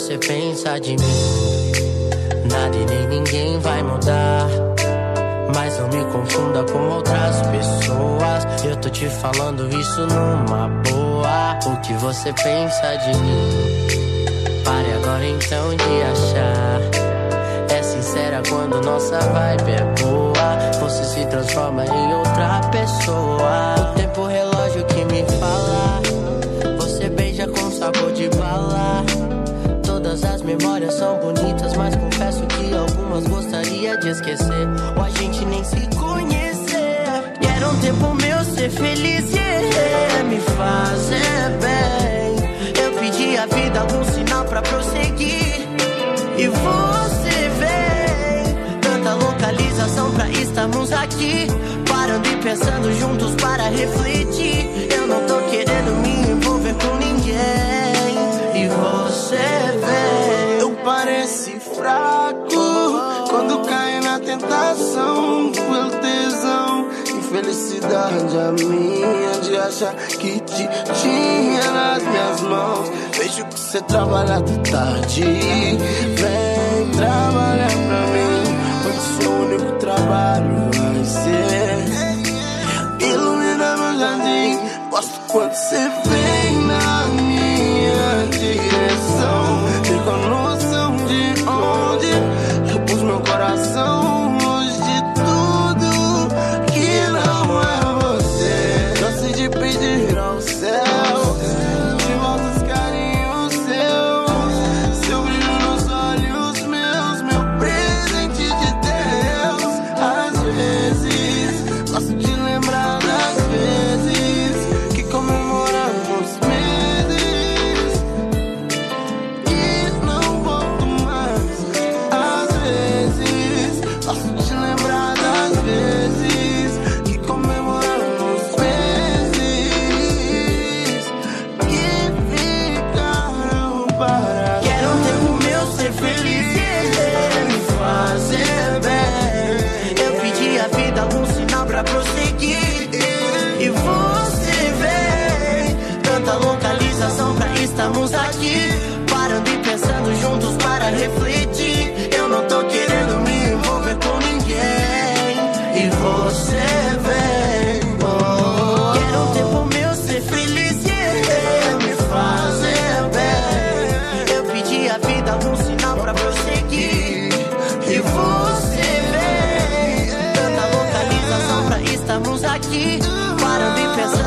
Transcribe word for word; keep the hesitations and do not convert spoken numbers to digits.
você pensa de mim. Nada e nem ninguém vai mudar, mas não me confunda com outras pessoas. Eu tô te falando isso numa boa. O que você pensa de mim? Pare agora então de achar. É sincera quando nossa vibe é boa. Você se transforma em outra pessoa. O tempo relógio que me fala. Você beija com sabor de bala. Todas as memórias são bonitas, mas confesso que algumas gostaria de esquecer, ou a gente nem se conhecer. Quero um tempo meu ser feliz, yeah, me fazer bem. Eu pedi à vida algum sinal pra prosseguir, e você vem. Tanta localização pra estarmos aqui, parando e pensando juntos para refletir. Eu não tô querendo me envolver com ninguém, e você vem. Eu pareci fraco quando caio na tentação, pelo tesão. Infelicidade a minha de achar que te tinha nas minhas mãos. Vejo que você trabalha até tarde. Vem trabalhar pra mim, onde seu único trabalho vai ser ilumina meu jardim. Gosto quando você vem na minha direção. Fico a noção de onde eu pus meu coração, longe de tudo que não é você. Cansei de pedir ao céu de volta os carinhos seus, seu brilho nos olhos meus, meu presente de Deus. Às vezes gosto de lembrar das vezes que comemoramos meses e não volto mais. Às vezes gosto de lembrar das vezes que comemoramos meses que ficaram para. Quero um tempo meu ser feliz, yeah, me fazer bem. Eu pedi à vida algum sinal pra prosseguir, e você vem. Tanta localização pra estarmos aqui, parando e pensando juntos para refletir. Eu não tô querendo me envolver com ninguém, e você vem. Oh, quero um tempo meu ser feliz, yeah, me fazer bem. Eu pedi à vida algum sinal pra prosseguir, e você vem. Tanta localização pra estarmos aqui, parando e pensando